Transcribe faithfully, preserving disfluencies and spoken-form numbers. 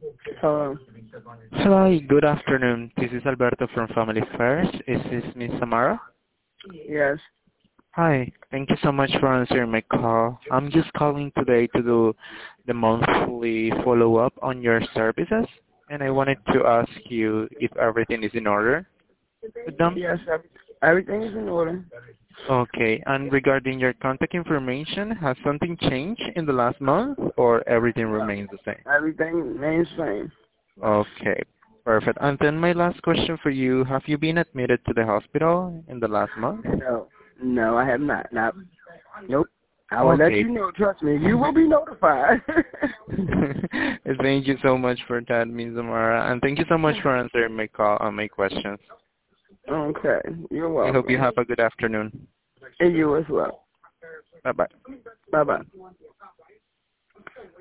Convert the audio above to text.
Hello. Hello, good afternoon. This is Alberto from Family First. Is this Miss Samara? Yes. Hi, thank you so much for answering my call. I'm just calling today to do the monthly follow-up on your services, and I wanted to ask you if everything is in order with them. Yes. Every, everything is in order. Okay, and regarding your contact information, has something changed in the last month, or everything No. remains the same? Everything remains same. Okay, perfect. And then my last question for you, have you been admitted to the hospital in the last month? No. No, I have not. Not. Nope. I will let Okay. you know. Trust me. You will be notified. Thank you so much for that, Miz Amara, and thank you so much for answering my call and my questions. Okay. You're I hope you welcome. have a good afternoon. And you as well. Bye-bye. Bye bye.